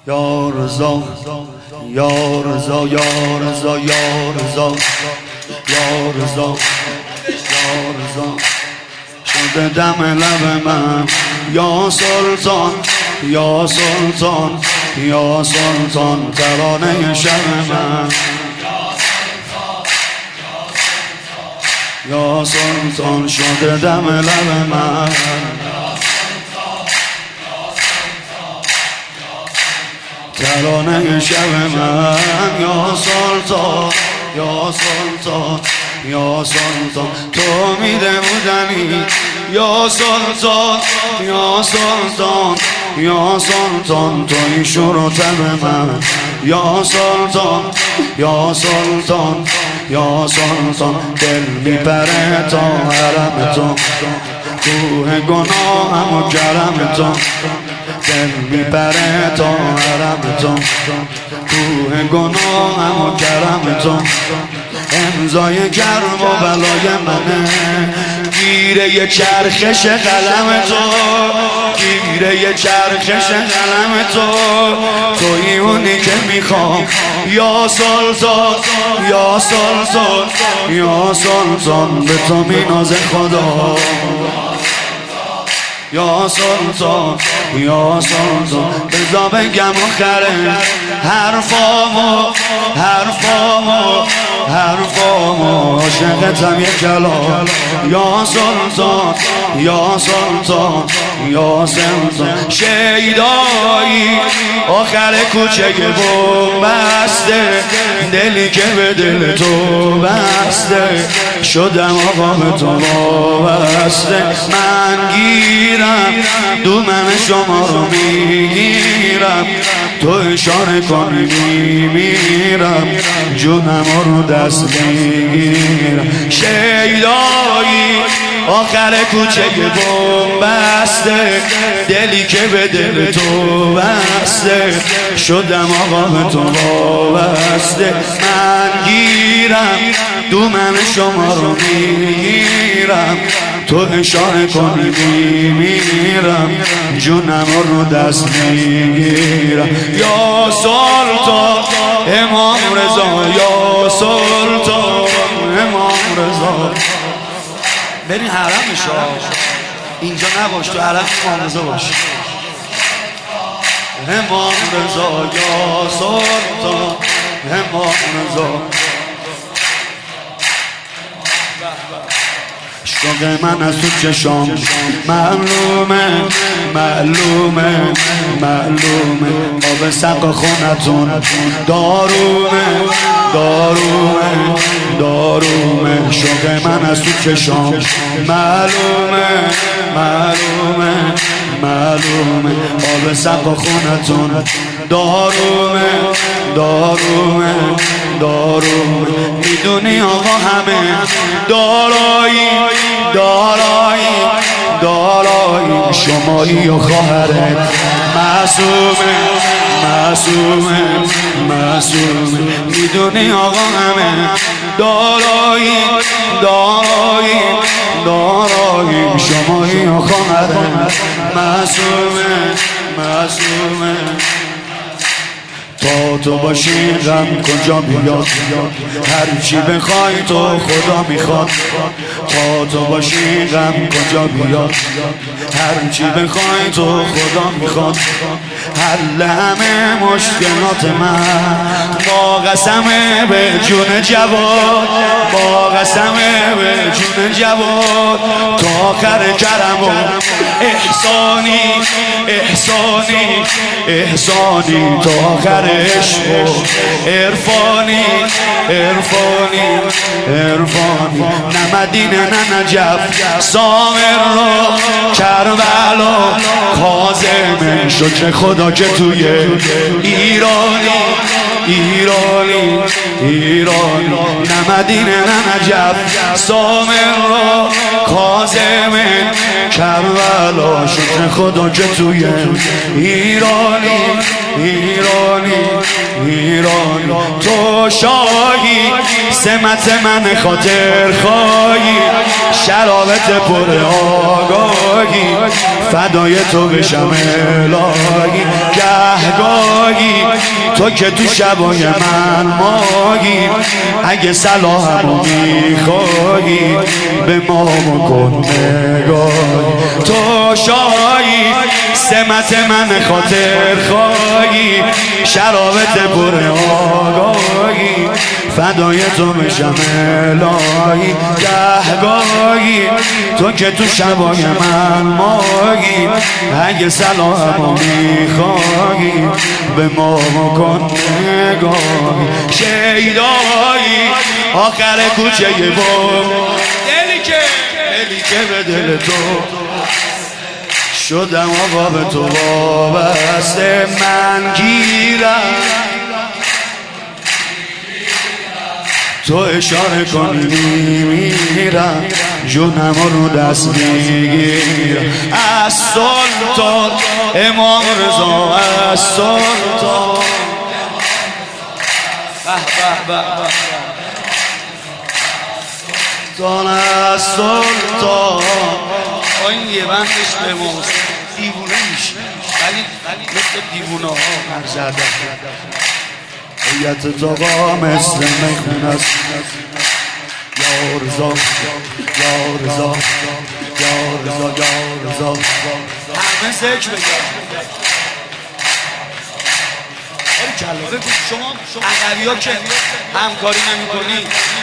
یا رضا یا رضا یا رضا یا رضا یا رضا یا رضا شده دم لب من یا سلطان یا سلطان یا سلطان ترانه شب من یا سلطان شده دم لب من ترانه شب من یا سلطان یا سلطان یا سلطان تو میده بودنی یا سلطان یا سلطان یا سلطان تو این شروع تب من یا سلطان یا سلطان یا سلطان دل میپره تا حرم تو کوه گناهم و کرم تو دل میپره تا حرم تو کوه گناهم و کرم تو امضای کرم و بلای منه گیره چرخش قلم تو گیره چرخش قلم تو توی اونی که میخوام یا سلطان یا سلطان یا سلطان به تو مینازه خدا یا سلطان یا سلطان بذار بگم آخره حرفامو عاشقتم یک کلام یا سلطان یا سلطان یا سلطان شیدایی آخر کوچه بوم بسته دلی که به دل تو بسته شدم آقا به تو وابسته من گیرم دومن شما رو میگیرم تو اشاره کنی میمیرم جونم رو دست میگیرم شیدایی آخر کوچه بوم بسته دلی که به دل تو بسته شدم آقا به تو وابسته من گیرم دومن شما رو میگیرم تو اشاره کنی میمیرم جونم رو دست میگیرم یا سلطان امام رضا یا سلطان امام رضا برین حرم شاه اینجا نباش تو حرم امام رضا باش امام رضا یا سلطان امام رضا عشق من از تو چشام معلومه معلومه معلومه آب سقا خونتون دارومه دارومه دارومه عشق من از تو چشام معلومه معلومه معلومه آب سقا خونتون دارومه دارومه دارومه میدونی آقا همه دارایی دارایی دارایی شمایی و خواهرت معصومه معصومه معصومه میدونی آقا همه دارایی دارایی دارایی شمایی و خواهرت معصومه معصومه تا تو باشی غم کجا بیاد هر چی بخوای تو خدا میخواد تا تو باشی غم کجا بیاد هر چی بخوای تو خدا میخواد حل همه مشکلات من با قسم به جون جواد با قسم به جون جواد تا آخر کرم و احسانی احسانی احسانی تا آخر عشق و عرفانی عرفانی عرفانی نه مدینه نه نجف سامر رو کربلا کاظم شکر خدا که توی ایرانی ایرانی ایرانی نه مدینه نه نجف سامر رو کاظم کربلا شکر خدا که توی ایرانی ایرانی ایرانی تو شاهی سمت من خاطر خواهی شرابت پر آگاهی فدای تو بشم الهی گهگاه شاهی تو که تو شبای من ماهی اگه صلاحمو میخوایی به ما بکن نگاهی تو شاهی سمت من خاطر خواهی شرابت پر آگاهی فدای تو بشم الهی گهگاهی تو که تو شبای من ماهی اگه صلاحمو میخوایی به ما بکن نگاهی شیدایی آخر کوچه بام دلی که به دل تو شدم آقا به تو وابسته من گیرم تو اشاره کنی میرم جونم رو دست میگیرم از سلطان امام رضا از سلطان از سلطان این یه بندش به موست دیوونه میشه ولی مثل دیوونه ها مرزده هیئت تاقا مثل میخون است یا رضا یا رضا یا رضا یا رضا همه ذکر بگم کلا بگو شما عقبی ها که همکاری نمی کنی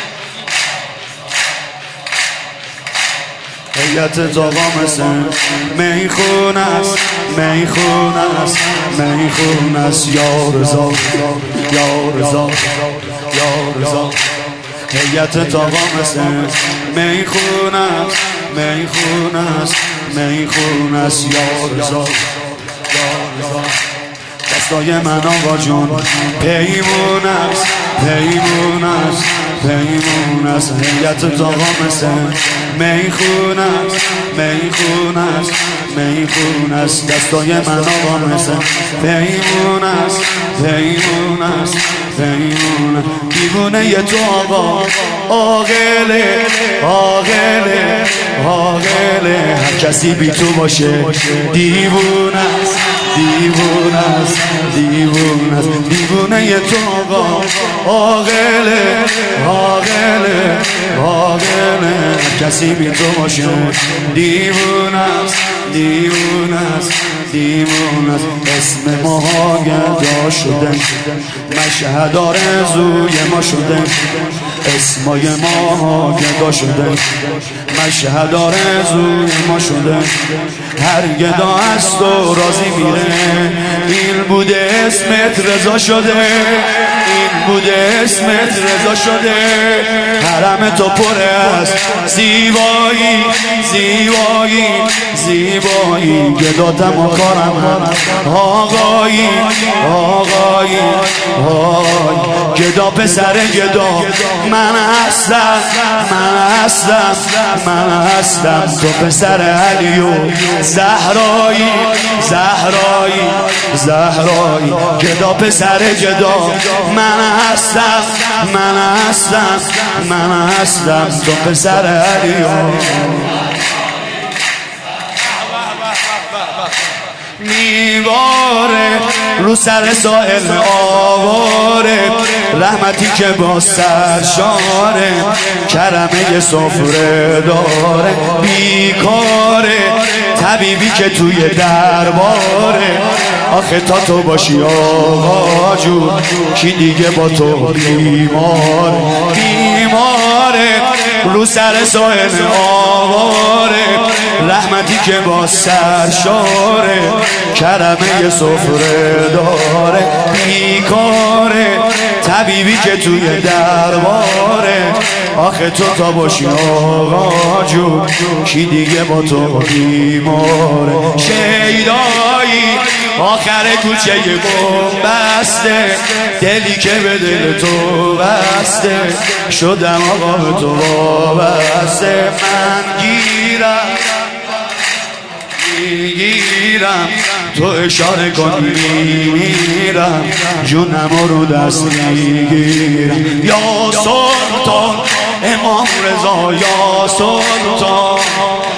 هیئت تاقا مثل میخون است میخون است میخون است یا رضا یا رضا یا رضا هیئت تاقا مثل میخون است میخون است میخون است یا رضا یا رضا دستای من آقا جون پیمون است پیمون است پیمون است هیئت تاقا مثل میخون است میخون است میخون است دستای من آقا مثل پیمون است پیمون است پیمون است دیوونه ی تو آقا عاقله عاقله عاقله هر کسی بی تو باشه دیوونه است دیوونه است دیوونه است دیوونه ی تو آقا عاقله عاقله عاقله کسی بی تو باشه دیوونه است دیوونه است دیوونه است اسم ما گدا شده مشهد آرزوی ما شده اسمای ما گدا شده مشهد آرزوی ما شده هر گدا از تو راضی میره این بوده اسمت رضا شده این بوده اسمت رضا شده حرم تو پر است زیبایی زیبایی زیبایی گداتم و کارم آقایی آقایی آقایی گدا پسر گدا من هستم من هستم من هستم تو پسر علی و زهرایی زهرایی زهرایی گدا پسر گدا من هستم من هستم من هستم تو پسر علی میواره رو سر سائل آواره رحمتی که با سرشاره کرمه سفره داره بیکاره طبیبی که توی درباره آخه تا تو باشی آقا جون کی دیگه با تو بیماره بیماره رو سر سائل آواره رحمتی که با سرشاره کرمه سفره داره بیکاره طبیبی که توی درباره آخه تو تا باشی آقا جون کی دیگه با تو بیماره شیدایی آخر کوچه بسته دلی که به دل تو بسته شدم آقا به تو وابسته من گیرم میگیرم تو اشاره کنی میرم جونم رو دست میگیرم یا سلطان امام رضا یا سلطان